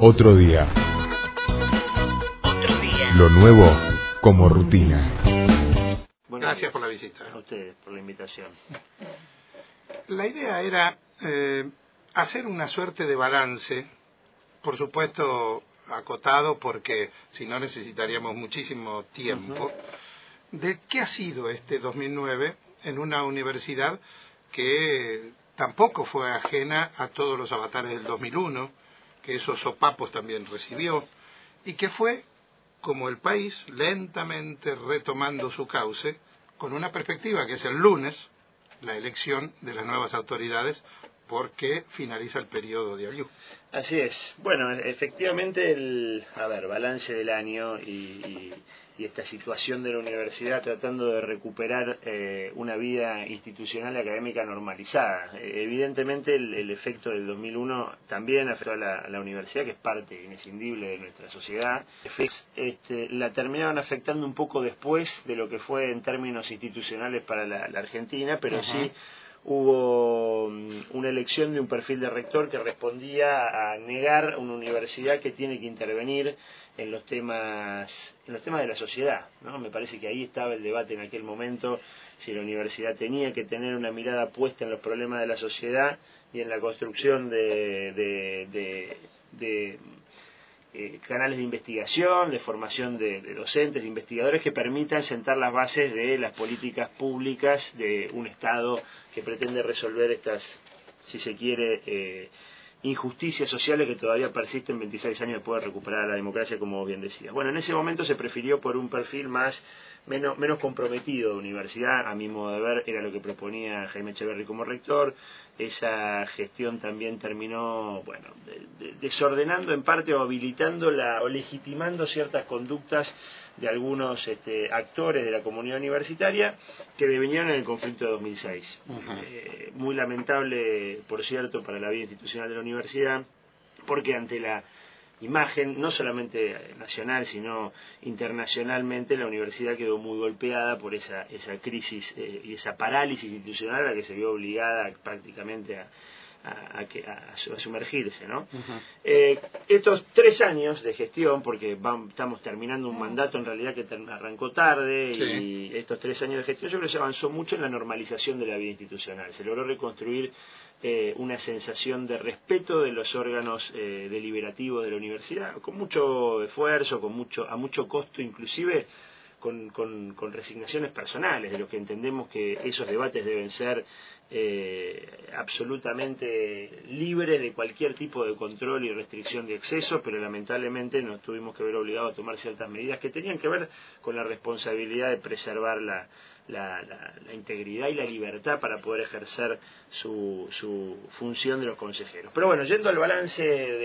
Otro día. Otro día. Lo nuevo como rutina. Bueno, Gracias por la visita. A ustedes por la invitación. La idea era hacer una suerte de balance, por supuesto acotado porque si no necesitaríamos muchísimo tiempo, de qué ha sido este 2009 en una universidad que tampoco fue ajena a todos los avatares del 2001, que esos sopapos también recibió, y que fue, como el país, lentamente retomando su cauce, con una perspectiva que es el lunes, la elección de las nuevas autoridades, porque finaliza el periodo de Aliu. Así es. Bueno, efectivamente balance del año y esta situación de la universidad tratando de recuperar una vida institucional y académica normalizada. Evidentemente el efecto del 2001 también afectó a la universidad, que es parte inescindible de nuestra sociedad. La terminaron afectando un poco después de lo que fue en términos institucionales para la Argentina, pero sí hubo una elección de un perfil de rector que respondía a negar una universidad que tiene que intervenir en los temas de la sociedad, ¿no? Me parece que ahí estaba el debate en aquel momento, si la universidad tenía que tener una mirada puesta en los problemas de la sociedad y en la construcción de canales de investigación, de formación de docentes, de investigadores que permitan sentar las bases de las políticas públicas de un Estado que pretende resolver estas, si se quiere, injusticias sociales que todavía persisten 26 años después de recuperar la democracia, como bien decía. Bueno, en ese momento se prefirió por un perfil menos comprometido de universidad, a mi modo de ver, era lo que proponía Jaime Echeverri como rector. Esa gestión también terminó, desordenando en parte o habilitando o legitimando ciertas conductas de algunos actores de la comunidad universitaria que devenían en el conflicto de 2006. Muy lamentable, por cierto, para la vida institucional de la universidad, porque ante la imagen, no solamente nacional, sino internacionalmente, la universidad quedó muy golpeada por esa crisis y esa parálisis institucional a la que se vio obligada prácticamente a sumergirse, ¿no? Estos 3 años de gestión, porque estamos terminando un mandato en realidad que arrancó tarde, y estos 3 años de gestión yo creo que se avanzó mucho en la normalización de la vida institucional. Se logró reconstruir una sensación de respeto de los órganos deliberativos de la universidad, con mucho esfuerzo, a mucho costo, inclusive con resignaciones personales, de los que entendemos que esos debates deben ser absolutamente libres de cualquier tipo de control y restricción de exceso, pero lamentablemente nos tuvimos que ver obligados a tomar ciertas medidas que tenían que ver con la responsabilidad de preservar la integridad y la libertad para poder ejercer su función de los consejeros. Pero bueno, yendo al balance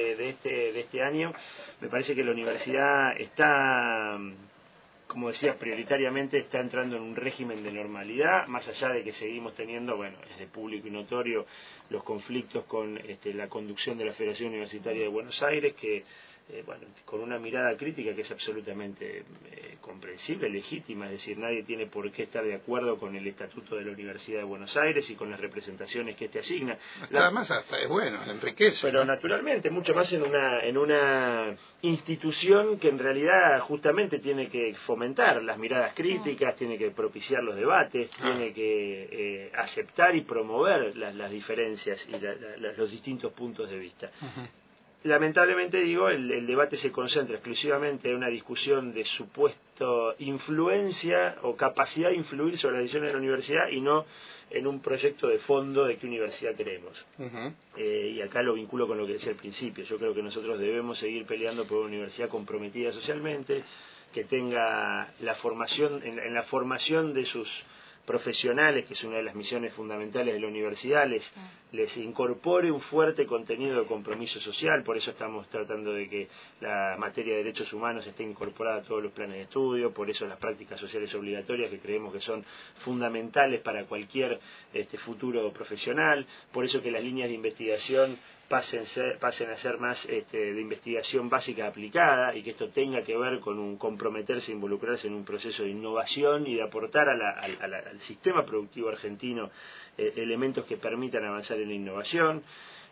de este año, me parece que la universidad está, como decía, prioritariamente está entrando en un régimen de normalidad, más allá de que seguimos teniendo, es de público y notorio, los conflictos con la conducción de la Federación Universitaria de Buenos Aires, que con una mirada crítica que es absolutamente comprensible, legítima, es decir, nadie tiene por qué estar de acuerdo con el estatuto de la Universidad de Buenos Aires y con las representaciones que asigna. Además hasta es bueno, enriquece. Pero naturalmente, mucho más en una institución que en realidad justamente tiene que fomentar las miradas críticas, tiene que propiciar los debates, tiene que aceptar y promover las diferencias y los distintos puntos de vista. Lamentablemente, el debate se concentra exclusivamente en una discusión de supuesto influencia o capacidad de influir sobre las decisiones de la universidad y no en un proyecto de fondo de qué universidad queremos. Y acá lo vinculo con lo que decía al principio. Yo creo que nosotros debemos seguir peleando por una universidad comprometida socialmente, que tenga la formación, en la formación de sus profesionales, que es una de las misiones fundamentales de la universidad, les incorpore un fuerte contenido de compromiso social. Por eso estamos tratando de que la materia de derechos humanos esté incorporada a todos los planes de estudio, por eso las prácticas sociales obligatorias, que creemos que son fundamentales para cualquier futuro profesional, por eso que las líneas de investigación pasen a ser más de investigación básica aplicada, y que esto tenga que ver con un comprometerse, involucrarse en un proceso de innovación y de aportar al sistema productivo argentino elementos que permitan avanzar en la innovación.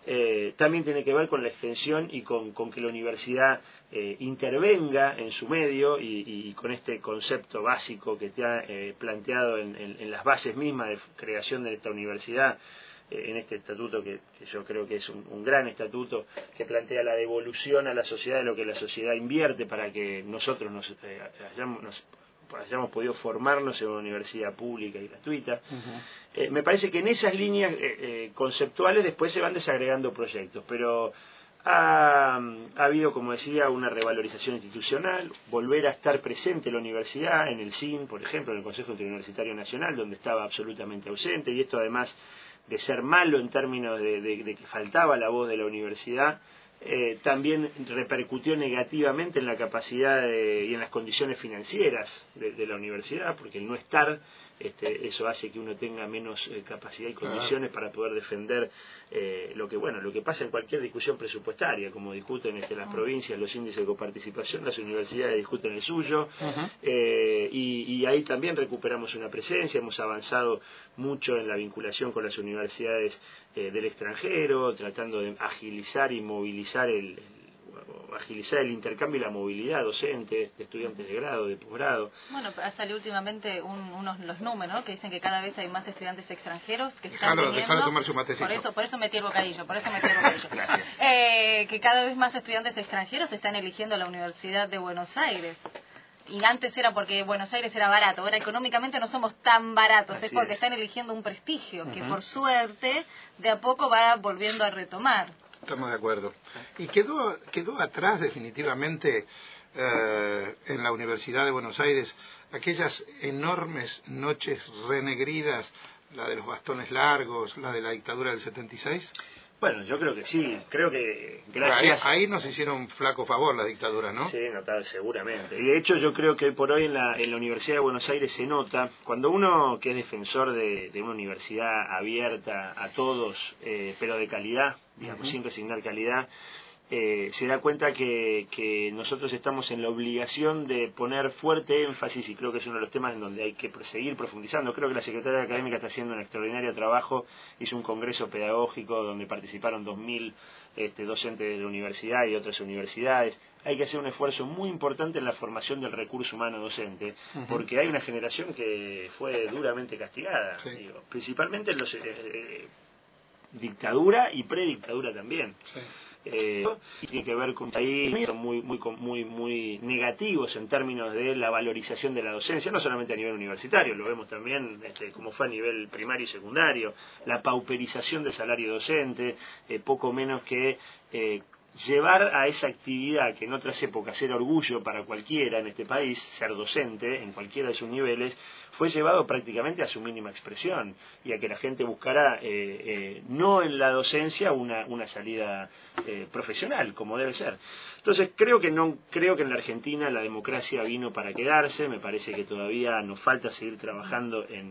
también tiene que ver con la extensión y con que la universidad intervenga en su medio y con este concepto básico que te ha planteado en las bases mismas de creación de esta universidad, en este estatuto que yo creo que es un gran estatuto que plantea la devolución a la sociedad de lo que la sociedad invierte para que nosotros hayamos podido formarnos en una universidad pública y gratuita. Me parece que en esas líneas conceptuales después se van desagregando proyectos, pero ha habido, como decía, una revalorización institucional, volver a estar presente en la universidad, en el CIN, por ejemplo, en el Consejo Interuniversitario Nacional, donde estaba absolutamente ausente, y esto además de ser malo en términos de que faltaba la voz de la universidad, también repercutió negativamente en la capacidad y en las condiciones financieras de la universidad, porque el no estar, eso hace que uno tenga menos capacidad y condiciones para poder defender lo que pasa en cualquier discusión presupuestaria, como discuten las provincias los índices de coparticipación, las universidades discuten el suyo, y ahí también recuperamos una presencia, hemos avanzado mucho en la vinculación con las universidades del extranjero, tratando de agilizar y movilizar agilizar el intercambio y la movilidad docente de estudiantes de grado, de posgrado. Bueno, salió últimamente los números, ¿no? Que dicen que cada vez hay más estudiantes extranjeros que están viniendo. Dejalo tomar su matecito. Por eso metí el bocadillo. Que cada vez más estudiantes extranjeros están eligiendo la Universidad de Buenos Aires. Y antes era porque Buenos Aires era barato, ahora económicamente no somos tan baratos, es porque están eligiendo un prestigio que por suerte de a poco va volviendo a retomar. Estamos de acuerdo. Y quedó atrás definitivamente en la Universidad de Buenos Aires aquellas enormes noches renegridas, la de los bastones largos, la de la dictadura del 76. Bueno, yo creo que sí, creo que gracias... Ahí nos hicieron un flaco favor la dictadura, ¿no? Sí, notable, seguramente. Y de hecho yo creo que hoy por hoy en la Universidad de Buenos Aires se nota, cuando uno que es defensor de una universidad abierta a todos, pero de calidad, digamos, sin resignar calidad, se da cuenta que nosotros estamos en la obligación de poner fuerte énfasis, y creo que es uno de los temas en donde hay que seguir profundizando. Creo que la Secretaría Académica está haciendo un extraordinario trabajo, hizo un congreso pedagógico donde participaron 2.000 docentes de la universidad y otras universidades. Hay que hacer un esfuerzo muy importante en la formación del recurso humano docente, porque hay una generación que fue duramente castigada, principalmente en los dictadura y predictadura también. Y tiene que ver con ahí muy negativos en términos de la valorización de la docencia, no solamente a nivel universitario, lo vemos también como fue a nivel primario y secundario, la pauperización del salario docente, poco menos que llevar a esa actividad que en otras épocas era orgullo para cualquiera en este país, ser docente en cualquiera de sus niveles, fue llevado prácticamente a su mínima expresión y a que la gente buscara no en la docencia una salida profesional, como debe ser. Entonces creo que en la Argentina la democracia vino para quedarse, me parece que todavía nos falta seguir trabajando en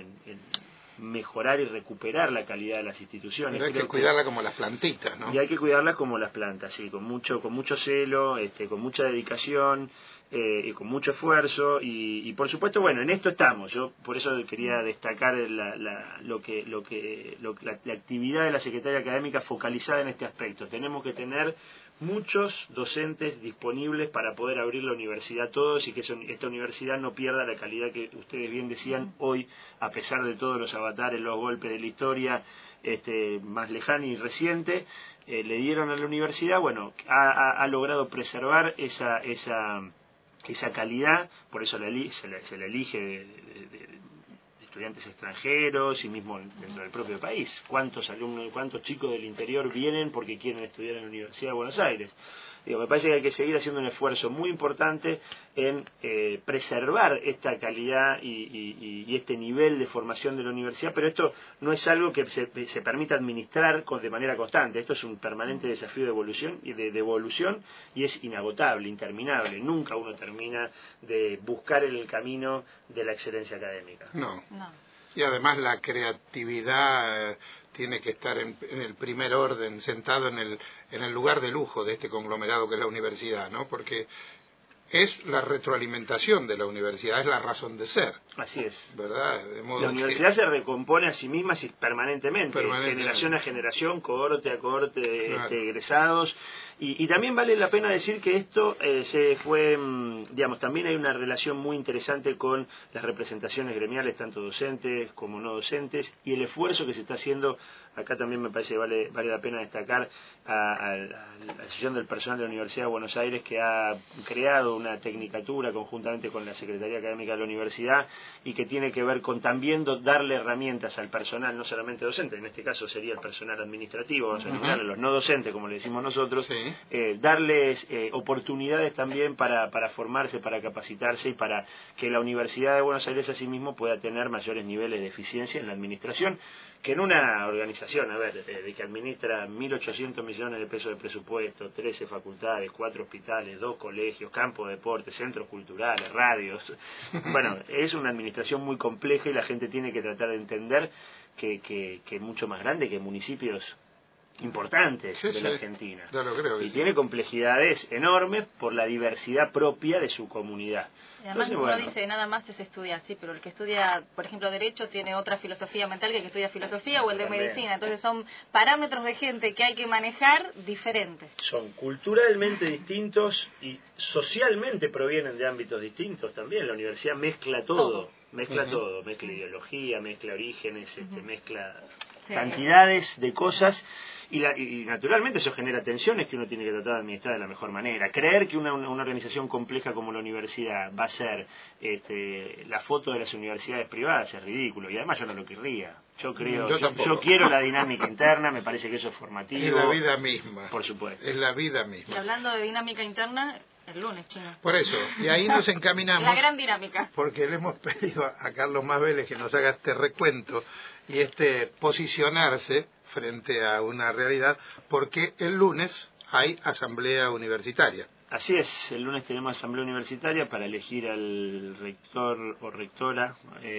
mejorar y recuperar la calidad de las instituciones. Pero hay que cuidarla como las plantitas, ¿no? Y hay que cuidarlas como las plantas, sí, con mucho celo, con mucha dedicación, y con mucho esfuerzo, y por supuesto, bueno, en esto estamos. Yo por eso quería destacar la actividad de la Secretaría Académica focalizada en este aspecto. Tenemos que tener muchos docentes disponibles para poder abrir la universidad a todos y que esta universidad no pierda la calidad que ustedes bien decían hoy, a pesar de todos los avatares, los golpes de la historia más lejana y reciente, le dieron a la universidad, bueno, ha logrado preservar esa calidad, por eso se la elige de estudiantes extranjeros y mismo dentro del propio país. ¿Cuántos alumnos, cuántos chicos del interior vienen porque quieren estudiar en la Universidad de Buenos Aires? Me parece que hay que seguir haciendo un esfuerzo muy importante en preservar esta calidad y este nivel de formación de la universidad, pero esto no es algo que se permita administrar de manera constante. Esto es un permanente desafío de evolución y es inagotable, interminable. Nunca uno termina de buscar el camino de la excelencia académica. No. Y además la creatividad tiene que estar en el primer orden, sentado en el lugar de lujo de este conglomerado que es la universidad, ¿no? Porque es la retroalimentación de la universidad, es la razón de ser. Así es. ¿Verdad? De modo La universidad se recompone a sí misma permanentemente, generación a generación, cohorte a cohorte de egresados. Y también vale la pena decir que esto se fue, digamos, también hay una relación muy interesante con las representaciones gremiales, tanto docentes como no docentes, y el esfuerzo que se está haciendo, acá también me parece que vale la pena destacar a la Asociación del Personal de la Universidad de Buenos Aires, que ha creado una tecnicatura conjuntamente con la Secretaría Académica de la Universidad, y que tiene que ver con también darle herramientas al personal, no solamente docente, en este caso sería el personal administrativo, vamos a eliminar a los no docentes, como le decimos nosotros, darles oportunidades también para formarse, para capacitarse y para que la Universidad de Buenos Aires asimismo pueda tener mayores niveles de eficiencia en la administración, que en una organización, de que administra 1.800 millones de pesos de presupuesto, 13 facultades, 4 hospitales, 2 colegios, campos de deporte, centros culturales, radios, bueno, es una administración muy compleja y la gente tiene que tratar de entender que es mucho más grande que municipios importantes de la Argentina. Y tiene complejidades enormes por la diversidad propia de su comunidad. Y además uno dice, nada más es estudiar, sí, pero el que estudia, por ejemplo, Derecho tiene otra filosofía mental que el que estudia Filosofía o el de Medicina. Entonces son parámetros de gente que hay que manejar diferentes. Son culturalmente distintos y socialmente provienen de ámbitos distintos también. La universidad mezcla todo. Mezcla todo, mezcla ideología, mezcla orígenes, mezcla cantidades de cosas. Y naturalmente eso genera tensiones que uno tiene que tratar de administrar de la mejor manera. Creer que una organización compleja como la universidad va a ser la foto de las universidades privadas es ridículo, y además yo no lo querría. Yo quiero la dinámica interna, me parece que eso es formativo. Es la vida misma. Por supuesto. Es la vida misma. Y hablando de dinámica interna, el lunes, Chino. Por eso, y ahí nos encaminamos. La gran dinámica. Porque le hemos pedido a Carlos Más Vélez que nos haga este recuento y posicionarse frente a una realidad, porque el lunes hay asamblea universitaria. Así es, el lunes tenemos asamblea universitaria para elegir al rector o rectora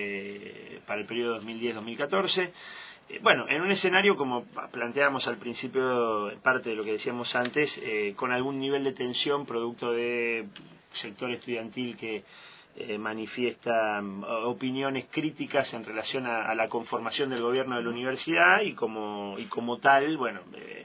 para el periodo 2010-2014. Bueno, en un escenario, como planteábamos al principio, parte de lo que decíamos antes, con algún nivel de tensión producto de sector estudiantil que manifiesta opiniones críticas en relación a la conformación del gobierno de la universidad y como tal, bueno,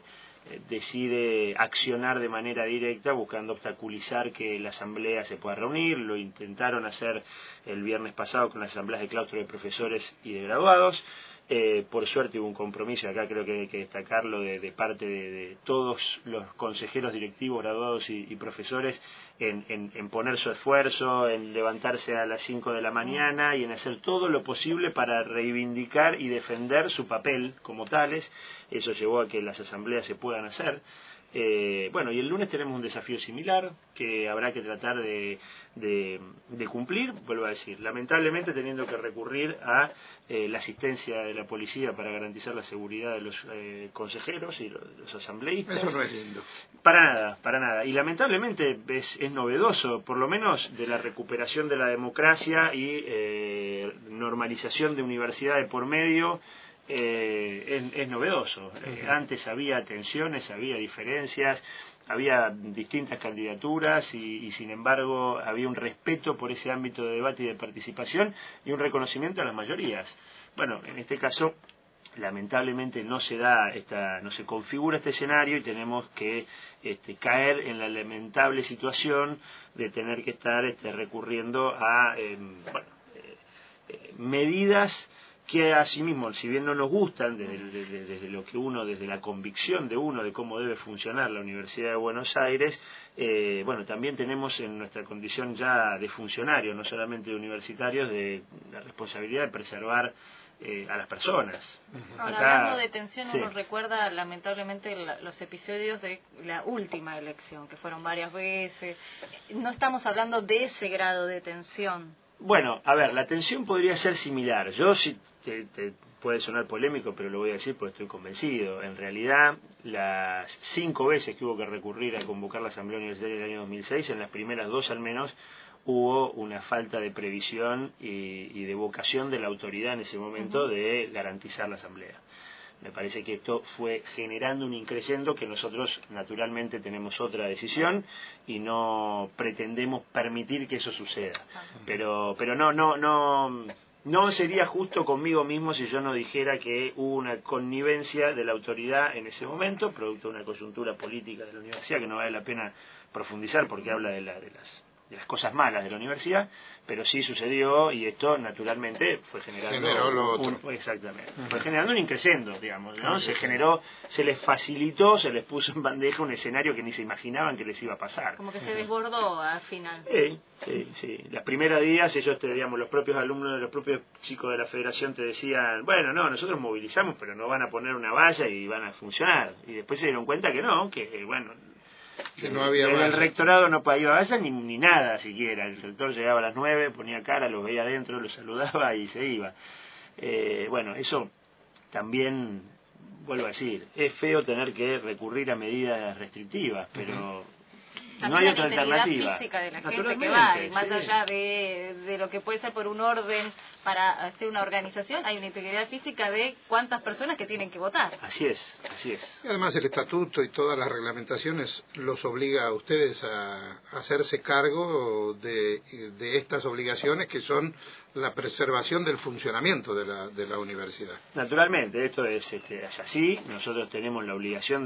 decide accionar de manera directa buscando obstaculizar que la asamblea se pueda reunir. Lo intentaron hacer el viernes pasado con las asambleas de claustro de profesores y de graduados. Por suerte hubo un compromiso, acá creo que hay que destacarlo, de parte de todos los consejeros directivos, graduados y profesores en poner su esfuerzo, en levantarse a las 5 de la mañana y en hacer todo lo posible para reivindicar y defender su papel como tales. Eso llevó a que las asambleas se puedan hacer. Bueno, y el lunes tenemos un desafío similar que habrá que tratar de cumplir, vuelvo a decir, lamentablemente teniendo que recurrir a la asistencia de la policía para garantizar la seguridad de los consejeros y los asambleístas. Eso no es lindo. Para nada. Y lamentablemente es novedoso, por lo menos de la recuperación de la democracia y normalización de universidades por medio. Es novedoso. Antes había tensiones, había diferencias, había distintas candidaturas y sin embargo había un respeto por ese ámbito de debate y de participación y un reconocimiento a las mayorías. Bueno, en este caso lamentablemente no se configura este escenario y tenemos que caer en la lamentable situación de tener que estar recurriendo a medidas que asimismo, si bien no nos gustan desde lo que uno, desde la convicción de uno de cómo debe funcionar la Universidad de Buenos Aires, bueno, también tenemos en nuestra condición ya de funcionarios, no solamente de universitarios, de la responsabilidad de preservar a las personas. Ahora, hablando de tensión, uno recuerda lamentablemente los episodios de la última elección, que fueron varias veces. No estamos hablando de ese grado de tensión. Bueno, a ver, la tensión podría ser similar. Yo sí te puede sonar polémico, pero lo voy a decir porque estoy convencido. En realidad, las 5 veces que hubo que recurrir a convocar la Asamblea Universitaria del año 2006, en las primeras 2 al menos, hubo una falta de previsión y de vocación de la autoridad en ese momento de garantizar la Asamblea. Me parece que esto fue generando un increciendo que nosotros naturalmente tenemos otra decisión y no pretendemos permitir que eso suceda. Pero no sería justo conmigo mismo si yo no dijera que hubo una connivencia de la autoridad en ese momento, producto de una coyuntura política de la universidad que no vale la pena profundizar porque habla de las cosas malas de la universidad, pero sí sucedió y esto naturalmente fue generando exactamente, fue generando un increciendo, digamos, ¿no? Se les facilitó, se les puso en bandeja un escenario que ni se imaginaban que les iba a pasar. Como que se desbordó al final. Sí. Los primeros días ellos digamos, los propios alumnos, los propios chicos de la federación te decían, bueno, no, nosotros movilizamos, pero no van a poner una valla y van a funcionar. Y después se dieron cuenta que no, que bueno, que no había el rectorado no iba a valla ni nada siquiera. El rector llegaba a las 9, ponía cara, los veía adentro, los saludaba y se iba. Bueno, eso también, vuelvo a decir, es feo tener que recurrir a medidas restrictivas, pero no hay otra alternativa. Física de la gente que va, y más allá de lo que puede ser por un orden para hacer una organización, hay una integridad física de cuántas personas que tienen que votar. Así es. Y además el estatuto y todas las reglamentaciones los obliga a ustedes a hacerse cargo de estas obligaciones que son la preservación del funcionamiento de la universidad. Naturalmente, esto es así. Nosotros tenemos la obligación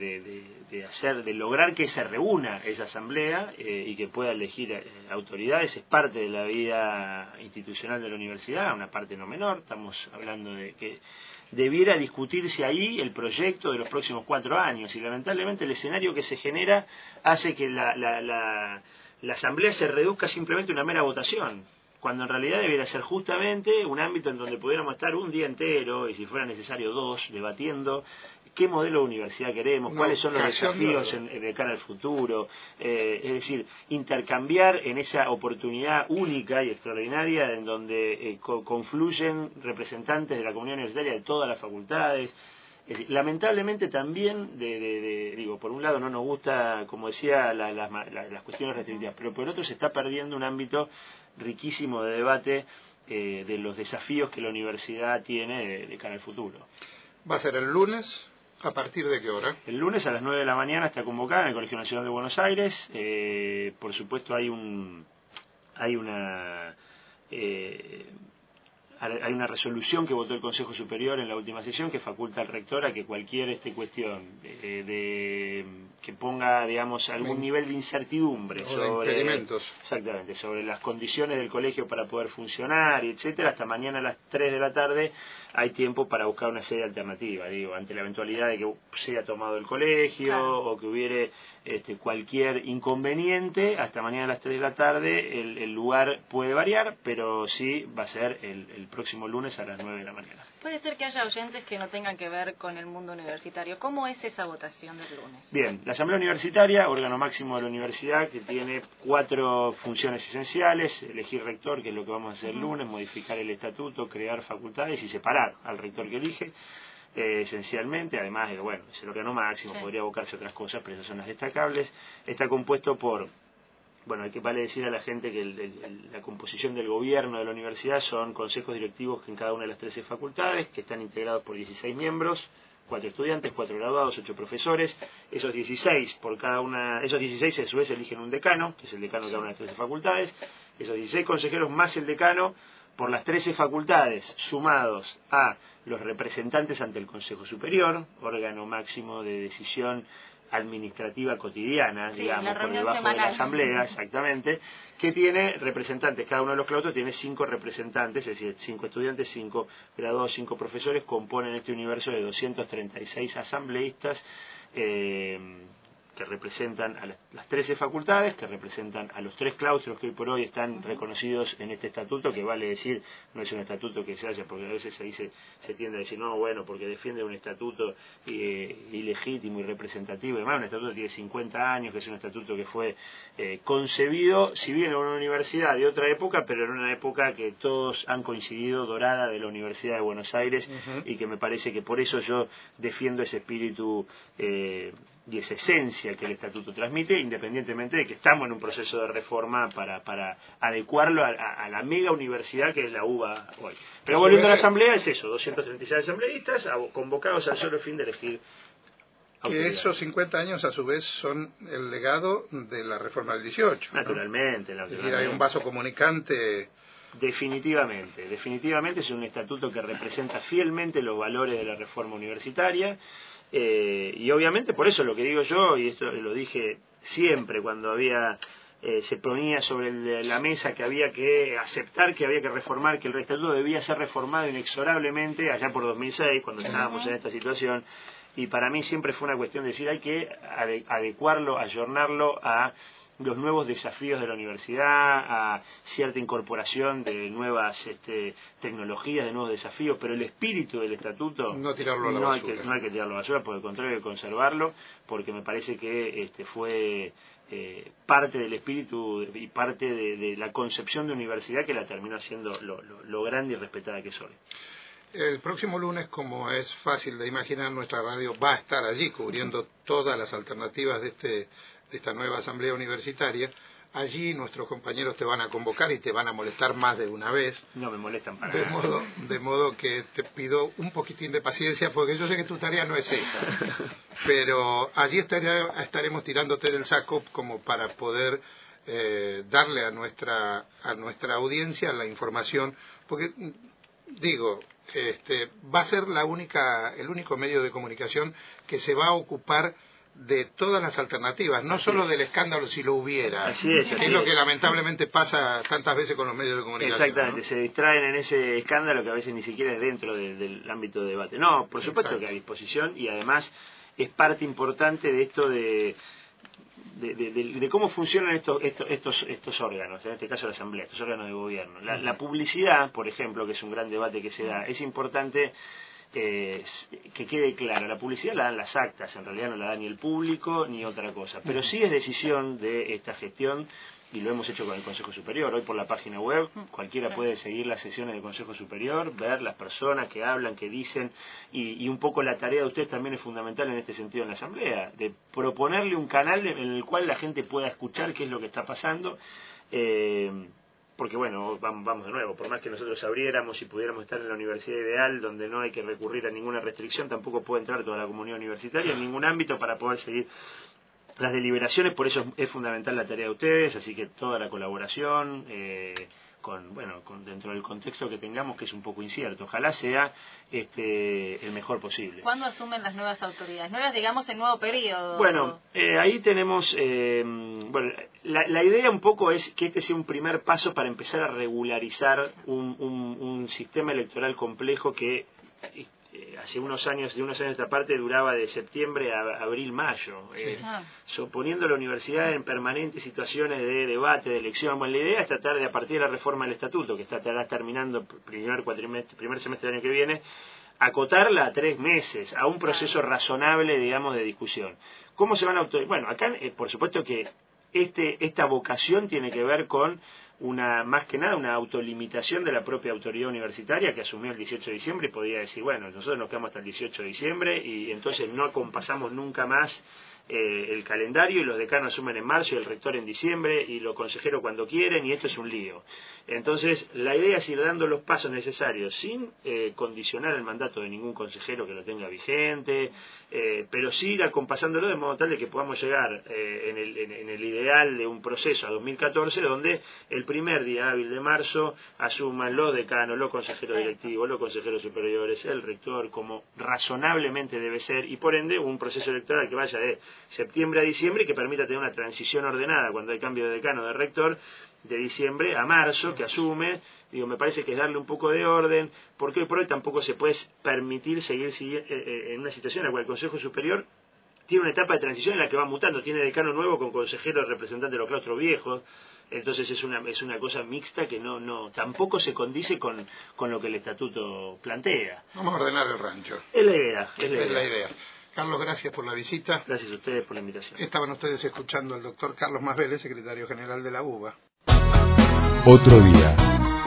de lograr que se reúna esa asamblea y que pueda elegir autoridades. Es parte de la vida institucional de la universidad, una parte no menor. Estamos hablando de que debiera discutirse ahí el proyecto de los próximos 4 años y lamentablemente el escenario que se genera hace que la asamblea se reduzca simplemente a una mera votación, cuando en realidad debiera ser justamente un ámbito en donde pudiéramos estar un día entero, y si fuera necesario 2, debatiendo qué modelo de universidad queremos, cuáles son los desafíos de cara al futuro, es decir, intercambiar en esa oportunidad única y extraordinaria en donde confluyen representantes de la comunidad universitaria de todas las facultades. Lamentablemente también, digo, por un lado no nos gusta, como decía, las cuestiones restrictivas, pero por otro se está perdiendo un ámbito riquísimo de debate de los desafíos que la universidad tiene de cara al futuro. ¿Va a ser el lunes? ¿A partir de qué hora? El lunes a las 9 de la mañana está convocada en el Colegio Nacional de Buenos Aires. Por supuesto hay una resolución que votó el Consejo Superior en la última sesión que faculta al rector a que cualquier cuestión que ponga, digamos, algún nivel de incertidumbre sobre las condiciones del colegio para poder funcionar, etcétera, hasta mañana a las 3 de la tarde hay tiempo para buscar una serie alternativa, digo, ante la eventualidad de que sea tomado el colegio o que hubiere cualquier inconveniente, hasta mañana a las 3 de la tarde el lugar puede variar, pero sí va a ser el próximo lunes a las 9 de la mañana. Puede ser que haya oyentes que no tengan que ver con el mundo universitario. ¿Cómo es esa votación del lunes? Bien, la Asamblea Universitaria, órgano máximo de la universidad, que tiene 4 funciones esenciales: elegir rector, que es lo que vamos a hacer el lunes, modificar el estatuto, crear facultades y separar al rector que elige. Esencialmente, además de, bueno, es el órgano máximo, podría abocarse a otras cosas, pero esas son las destacables. Está compuesto por, bueno, hay que vale decir a la gente que la composición del gobierno de la universidad son consejos directivos en cada una de las 13 facultades, que están integrados por 16 miembros, 4 estudiantes, 4 graduados, 8 profesores. Esos 16 a su vez eligen un decano, que es el decano de cada una de las 13 facultades. Esos 16 consejeros más el decano por las 13 facultades, sumados a los representantes ante el Consejo Superior, órgano máximo de decisión administrativa cotidiana, digamos, por debajo de la asamblea, exactamente, que tiene representantes, cada uno de los claustros tiene 5 representantes, es decir, 5 estudiantes, 5 graduados, 5 profesores, componen este universo de 236 asambleístas que representan a las 13 facultades, que representan a los 3 claustros que hoy por hoy están reconocidos en este estatuto, que vale decir, no es un estatuto que se haya, porque a veces se tiende a decir, no, bueno, porque defiende un estatuto ilegítimo y representativo, y además un estatuto que tiene 50 años, que es un estatuto que fue concebido, si bien en una universidad de otra época, pero en una época que todos han coincidido, dorada de la Universidad de Buenos Aires, y que me parece que por eso yo defiendo ese espíritu y es esencia que el estatuto transmite, independientemente de que estamos en un proceso de reforma para adecuarlo a la mega universidad que es la UBA hoy. Pero volviendo a la asamblea, es eso, 236 asambleístas convocados al solo fin de elegir que esos 50 años a su vez son el legado de la reforma del 18. Naturalmente. Es decir, hay un vaso comunicante. Definitivamente es un estatuto que representa fielmente los valores de la reforma universitaria, y obviamente por eso lo que digo yo, y esto lo dije siempre cuando se ponía sobre la mesa que había que aceptar, que había que reformar, que el estatuto debía ser reformado inexorablemente allá por 2006, cuando estábamos en esta situación. Y para mí siempre fue una cuestión de decir hay que adecuarlo, ayornarlo a los nuevos desafíos de la universidad, a cierta incorporación de nuevas tecnologías, de nuevos desafíos, pero el espíritu del estatuto no tirarlo a la basura. No hay que tirarlo a la basura, por el contrario hay que conservarlo, porque me parece que fue parte del espíritu y parte de la concepción de universidad que la terminó haciendo lo grande y respetada que es hoy. El próximo lunes, como es fácil de imaginar, nuestra radio va a estar allí cubriendo todas las alternativas de esta nueva asamblea universitaria. Allí nuestros compañeros te van a convocar y te van a molestar más de una vez. No me molestan para nada. De modo que te pido un poquitín de paciencia, porque yo sé que tu tarea no es esa. Pero allí estaremos tirándote del saco como para poder darle a nuestra audiencia la información, porque digo, va a ser el único medio de comunicación que se va a ocupar de todas las alternativas, no solo del escándalo si lo hubiera, que es lo que lamentablemente pasa tantas veces con los medios de comunicación. Exactamente, ¿no? Se distraen en ese escándalo que a veces ni siquiera es dentro del ámbito de debate. No, por supuesto que a disposición, y además es parte importante de esto de cómo funcionan estos órganos, en este caso la Asamblea, estos órganos de gobierno. La publicidad, por ejemplo, que es un gran debate que se da, es importante que quede claro. La publicidad la dan las actas, en realidad no la da ni el público ni otra cosa, pero sí es decisión de esta gestión, y lo hemos hecho con el Consejo Superior. Hoy por la página web cualquiera puede seguir las sesiones del Consejo Superior, ver las personas que hablan, que dicen, y un poco la tarea de ustedes también es fundamental en este sentido en la Asamblea, de proponerle un canal en el cual la gente pueda escuchar qué es lo que está pasando, porque bueno, vamos de nuevo, por más que nosotros abriéramos y pudiéramos estar en la universidad ideal, donde no hay que recurrir a ninguna restricción, tampoco puede entrar toda la comunidad universitaria en ningún ámbito para poder seguir las deliberaciones. Por eso es fundamental la tarea de ustedes, así que toda la colaboración, dentro del contexto que tengamos, que es un poco incierto, ojalá sea el mejor posible. ¿Cuándo asumen las nuevas autoridades? Nuevas, digamos, en nuevo periodo. Bueno, ahí tenemos, la idea un poco es que este sea un primer paso para empezar a regularizar un sistema electoral complejo que hace unos años, de unos años a esta parte, duraba de septiembre a abril, mayo, poniendo a la universidad en permanentes situaciones de debate, de elección. Bueno, la idea es tratar de, a partir de la reforma del estatuto, que estará terminando primer semestre del año que viene, acotarla a 3 meses, a un proceso razonable, digamos, de discusión. ¿Cómo se van a autorizar? Bueno, acá, por supuesto que esta vocación tiene que ver con más que nada una autolimitación de la propia autoridad universitaria, que asumió el 18 de diciembre y podía decir, bueno, nosotros nos quedamos hasta el 18 de diciembre y entonces no acompasamos nunca más el calendario, y los decanos asumen en marzo y el rector en diciembre y los consejeros cuando quieren, y esto es un lío. Entonces la idea es ir dando los pasos necesarios sin condicionar el mandato de ningún consejero que lo tenga vigente, pero sí ir acompasándolo de modo tal de que podamos llegar en el ideal de un proceso a 2014, donde el primer día hábil de marzo asuman los decanos, los consejeros directivos, los consejeros superiores, el rector, como razonablemente debe ser, y por ende un proceso electoral que vaya de septiembre a diciembre y que permita tener una transición ordenada cuando hay cambio de decano, de rector, de diciembre a marzo, que asume. Me parece que es darle un poco de orden, porque hoy por hoy tampoco se puede permitir seguir en una situación en la cual el Consejo Superior tiene una etapa de transición en la que va mutando, tiene decano nuevo con consejeros representantes de los claustros viejos. Entonces es una cosa mixta que tampoco se condice con lo que el estatuto plantea. Vamos a ordenar el rancho. Es la idea. Carlos, gracias por la visita. Gracias a ustedes por la invitación. Estaban ustedes escuchando al doctor Carlos Masvélez, secretario general de la UBA. Otro día.